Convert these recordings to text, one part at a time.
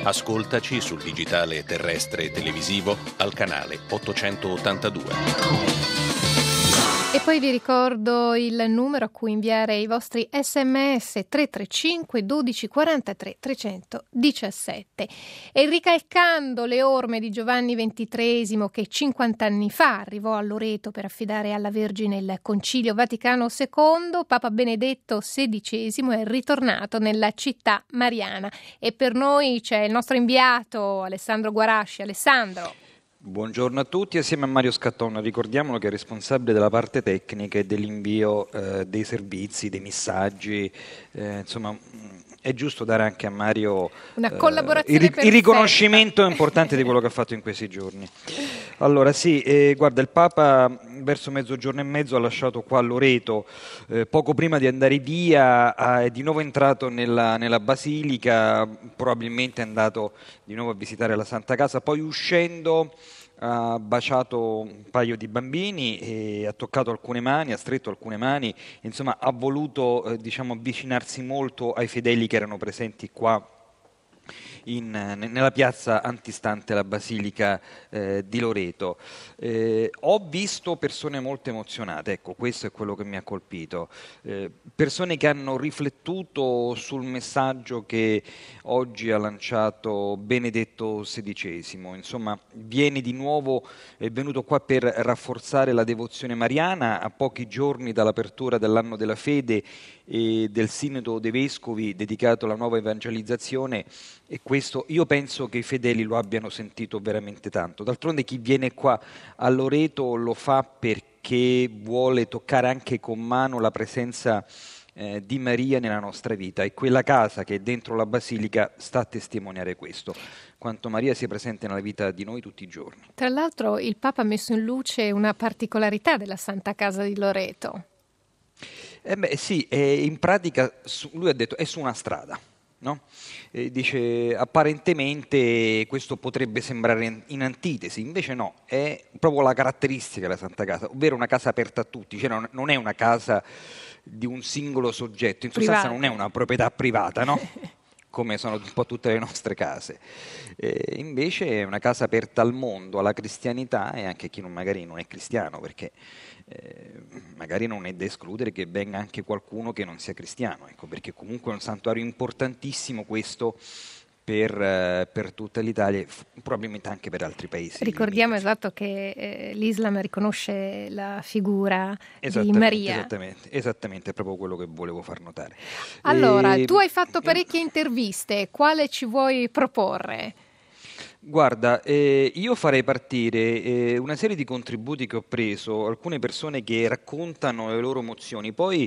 Ascoltaci sul digitale terrestre e televisivo al canale 882. E poi vi ricordo il numero a cui inviare i vostri sms 335 12 43 317. E ricalcando le orme di Giovanni XXIII che 50 anni fa arrivò a Loreto per affidare alla Vergine il Concilio Vaticano II, Papa Benedetto XVI è ritornato nella città mariana. E per noi c'è il nostro inviato Alessandro Guarasci. Alessandro. Buongiorno a tutti, assieme a Mario Scattona. Ricordiamolo che è responsabile della parte tecnica e dell'invio dei servizi, dei messaggi, insomma è giusto dare anche a Mario una collaborazione il riconoscimento importante di quello che ha fatto in questi giorni. Allora sì, guarda, il Papa verso mezzogiorno e mezzo ha lasciato qua Loreto, poco prima di andare via è di nuovo entrato nella Basilica, probabilmente è andato di nuovo a visitare la Santa Casa, poi uscendo ha baciato un paio di bambini e ha toccato alcune mani, ha stretto alcune mani, insomma ha voluto avvicinarsi molto ai fedeli che erano presenti qua nella piazza antistante la Basilica di Loreto. Ho visto persone molto emozionate, ecco, questo è quello che mi ha colpito, persone che hanno riflettuto sul messaggio che oggi ha lanciato Benedetto XVI, insomma è venuto qua per rafforzare la devozione mariana a pochi giorni dall'apertura dell'anno della fede e del Sinodo dei Vescovi dedicato alla nuova evangelizzazione, e questo io penso che i fedeli lo abbiano sentito veramente tanto. D'altronde chi viene qua a Loreto lo fa perché vuole toccare anche con mano la presenza di Maria nella nostra vita, e quella casa che è dentro la Basilica sta a testimoniare questo, quanto Maria sia presente nella vita di noi tutti i giorni. Tra l'altro il Papa ha messo in luce una particolarità della Santa Casa di Loreto. Sì, in pratica lui ha detto è su una strada, no? Dice apparentemente questo potrebbe sembrare in antitesi, invece no, è proprio la caratteristica della Santa Casa, ovvero una casa aperta a tutti, cioè non è una casa di un singolo soggetto, in sostanza non è una proprietà privata, no? Come sono un po' tutte le nostre case, invece è una casa aperta al mondo, alla cristianità e anche a chi magari non è cristiano, perché magari non è da escludere che venga anche qualcuno che non sia cristiano, ecco, perché comunque è un santuario importantissimo questo per tutta l'Italia, probabilmente anche per altri paesi. Ricordiamo che l'Islam riconosce la figura di Maria. Esattamente, è proprio quello che volevo far notare. Allora, tu hai fatto parecchie interviste, quale ci vuoi proporre? Guarda, io farei partire una serie di contributi che ho preso, alcune persone che raccontano le loro emozioni, poi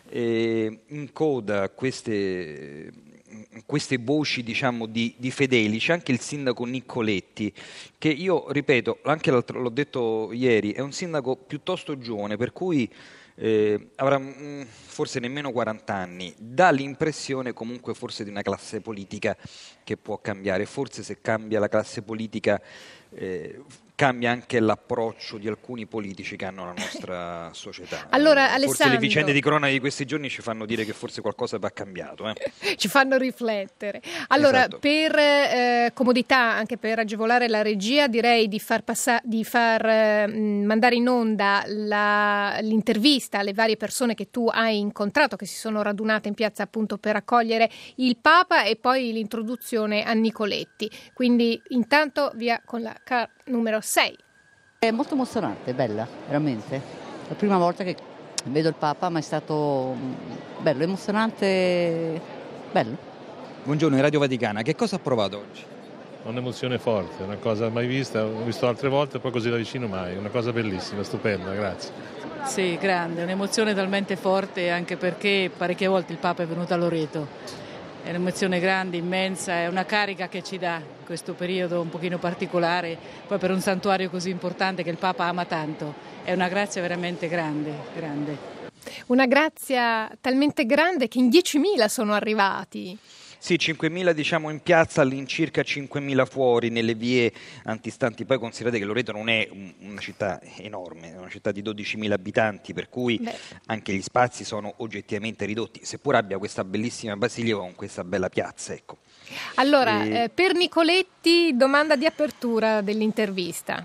in coda a queste voci di fedeli c'è anche il sindaco Niccoletti, che io ripeto, anche l'ho detto ieri, è un sindaco piuttosto giovane, per cui avrà forse nemmeno 40 anni, dà l'impressione comunque forse di una classe politica che può cambiare, forse se cambia la classe politica cambia anche l'approccio di alcuni politici che hanno la nostra società. Allora, forse Alessandro, le vicende di cronaca di questi giorni ci fanno dire che forse qualcosa va cambiato. Ci fanno riflettere. Allora, esatto. Per comodità, anche per agevolare la regia, direi di far mandare in onda l'intervista alle varie persone che tu hai incontrato, che si sono radunate in piazza appunto per accogliere il Papa, e poi l'introduzione a Nicoletti. Quindi intanto via con la numero 6. È molto emozionante, bella, veramente. La prima volta che vedo il Papa, ma è stato bello, emozionante, bello. Buongiorno, in Radio Vaticana, che cosa ha provato oggi? Un'emozione forte, una cosa mai vista, ho visto altre volte, poi così da vicino mai, una cosa bellissima, stupenda, grazie. Sì, grande, un'emozione talmente forte, anche perché parecchie volte il Papa è venuto a Loreto. È un'emozione grande, immensa, è una carica che ci dà in questo periodo un pochino particolare, poi per un santuario così importante che il Papa ama tanto. È una grazia veramente grande, grande. Una grazia talmente grande che in 10.000 sono arrivati. Sì, 5.000 in piazza, all'incirca 5.000 fuori nelle vie antistanti. Poi considerate che Loreto non è una città enorme, è una città di 12.000 abitanti, per cui anche gli spazi sono oggettivamente ridotti, seppur abbia questa bellissima basilica con questa bella piazza, ecco. Allora, per Nicoletti, domanda di apertura dell'intervista.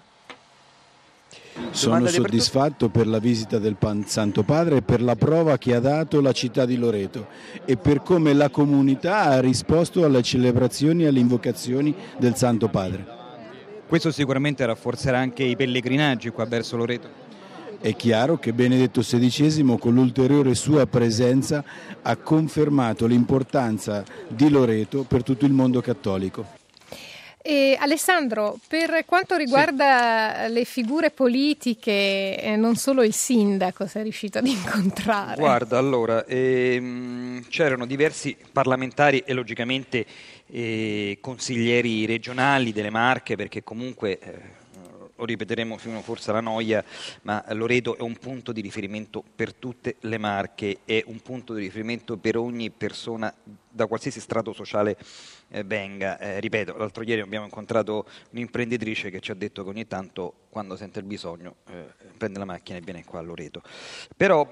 Sono soddisfatto per la visita del Santo Padre e per la prova che ha dato la città di Loreto e per come la comunità ha risposto alle celebrazioni e alle invocazioni del Santo Padre. Questo sicuramente rafforzerà anche i pellegrinaggi qua verso Loreto. È chiaro che Benedetto XVI, con l'ulteriore sua presenza, ha confermato l'importanza di Loreto per tutto il mondo cattolico. E Alessandro, per quanto riguarda le figure politiche, non solo il sindaco sei riuscito ad incontrare. Guarda, allora, c'erano diversi parlamentari e logicamente consiglieri regionali delle Marche, perché comunque lo ripeteremo fino forse alla noia, ma Loreto è un punto di riferimento per tutte le Marche, è un punto di riferimento per ogni persona da qualsiasi strato sociale venga. Ripeto, l'altro ieri abbiamo incontrato un'imprenditrice che ci ha detto che ogni tanto, quando sente il bisogno, prende la macchina e viene qua a Loreto. Però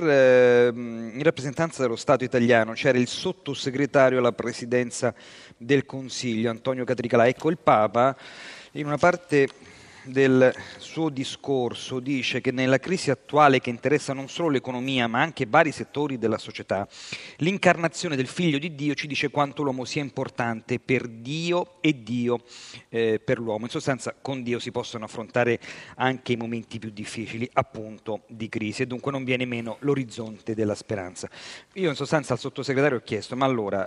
in rappresentanza dello Stato italiano c'era il sottosegretario alla presidenza del Consiglio, Antonio Catricalà. Ecco, il Papa in una parte del suo discorso dice che nella crisi attuale, che interessa non solo l'economia ma anche vari settori della società, l'incarnazione del Figlio di Dio ci dice quanto l'uomo sia importante per Dio e Dio per l'uomo. In sostanza, con Dio si possono affrontare anche i momenti più difficili, appunto di crisi, e dunque non viene meno l'orizzonte della speranza. Io in sostanza al sottosegretario ho chiesto: ma allora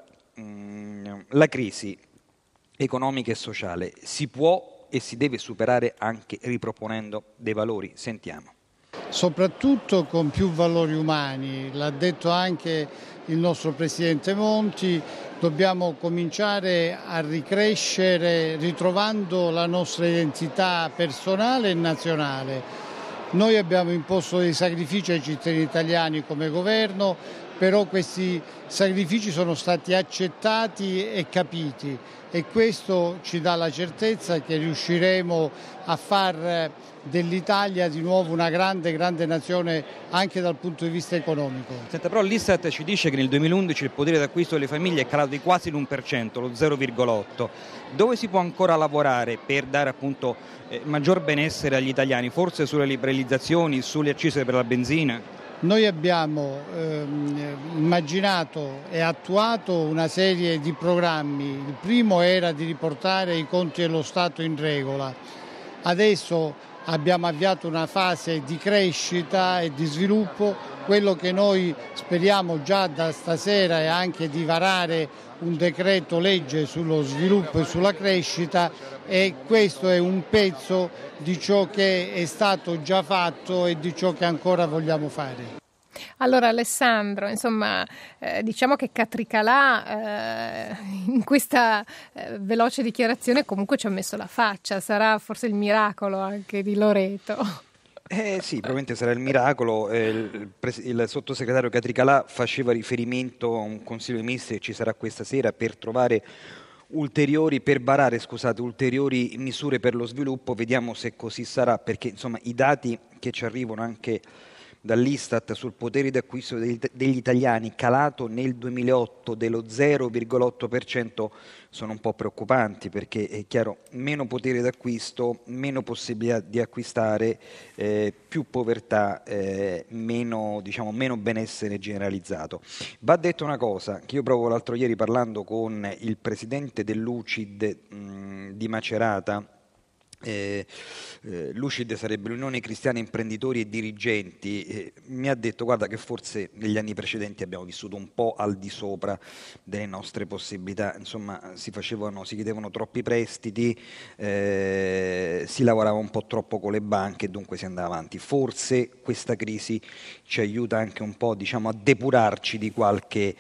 la crisi economica e sociale si può e si deve superare anche riproponendo dei valori? Sentiamo. Soprattutto con più valori umani, l'ha detto anche il nostro Presidente Monti, dobbiamo cominciare a ricrescere ritrovando la nostra identità personale e nazionale. Noi abbiamo imposto dei sacrifici ai cittadini italiani come governo, però questi sacrifici sono stati accettati e capiti, e questo ci dà la certezza che riusciremo a far dell'Italia di nuovo una grande nazione anche dal punto di vista economico. Senta, però l'Istat ci dice che nel 2011 il potere d'acquisto delle famiglie è calato di quasi l'1%, lo 0,8%. Dove si può ancora lavorare per dare appunto maggior benessere agli italiani? Forse sulle liberalizzazioni, sulle accise per la benzina? Noi abbiamo immaginato e attuato una serie di programmi. Il primo era di riportare i conti dello Stato in regola. Adesso abbiamo avviato una fase di crescita e di sviluppo. Quello che noi speriamo già da stasera è anche di varare un decreto legge sullo sviluppo e sulla crescita, e questo è un pezzo di ciò che è stato già fatto e di ciò che ancora vogliamo fare. Allora Alessandro, insomma, diciamo che Catricalà in questa veloce dichiarazione comunque ci ha messo la faccia, sarà forse il miracolo anche di Loreto. Sì, probabilmente sarà il miracolo. Il sottosegretario Catricalà faceva riferimento a un Consiglio dei Ministri che ci sarà questa sera per varare ulteriori misure per lo sviluppo. Vediamo se così sarà, perché insomma i dati che ci arrivano anche dall'Istat sul potere d'acquisto degli italiani, calato nel 2008 dello 0,8%, sono un po' preoccupanti, perché è chiaro, meno potere d'acquisto, meno possibilità di acquistare, più povertà, meno benessere generalizzato. Va detto una cosa, che io proprio l'altro ieri, parlando con il presidente dell'UCID di Macerata, l'UCID sarebbe l'Unione Cristiana Imprenditori e Dirigenti, mi ha detto: guarda che forse negli anni precedenti abbiamo vissuto un po' al di sopra delle nostre possibilità, insomma si chiedevano troppi prestiti, si lavorava un po' troppo con le banche e dunque si andava avanti. Forse questa crisi ci aiuta anche un po', a depurarci di qualche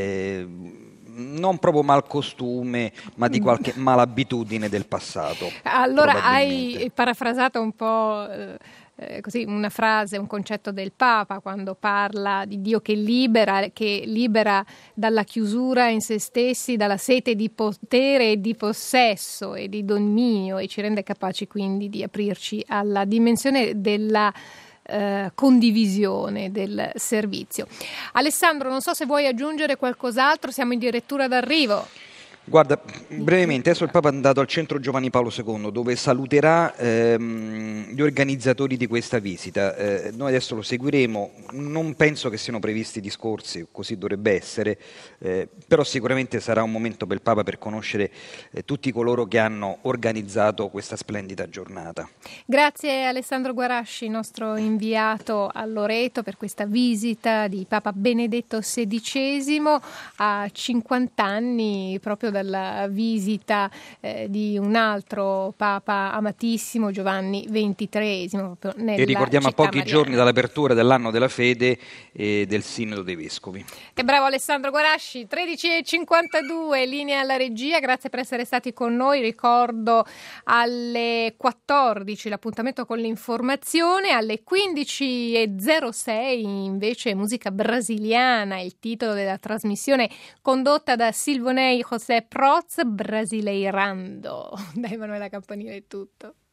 non proprio malcostume, ma di qualche malabitudine del passato. Allora hai parafrasato un po' così una frase, un concetto del Papa quando parla di Dio che libera dalla chiusura in se stessi, dalla sete di potere e di possesso e di dominio, e ci rende capaci quindi di aprirci alla dimensione della condivisione del servizio. Alessandro, non so se vuoi aggiungere qualcos'altro, siamo addirittura d'arrivo. Guarda, brevemente, adesso il Papa è andato al centro Giovanni Paolo II, dove saluterà gli organizzatori di questa visita. Noi adesso lo seguiremo, non penso che siano previsti discorsi, così dovrebbe essere, però sicuramente sarà un momento per il Papa per conoscere tutti coloro che hanno organizzato questa splendida giornata. Grazie Alessandro Guarasci, nostro inviato a Loreto, per questa visita di Papa Benedetto XVI a 50 anni proprio dalla visita di un altro Papa amatissimo, Giovanni XXIII, proprio nella E ricordiamo a città pochi mariana. giorni dall'apertura dell'anno della fede e del Sinodo dei Vescovi. E bravo Alessandro Guarasci, 13:52, linea alla regia, grazie per essere stati con noi. Ricordo alle 14 l'appuntamento con l'informazione, alle 15:06 invece musica brasiliana, il titolo della trasmissione condotta da Silvonei José Proz, Brasileirando. Da Emanuela Campanile è tutto.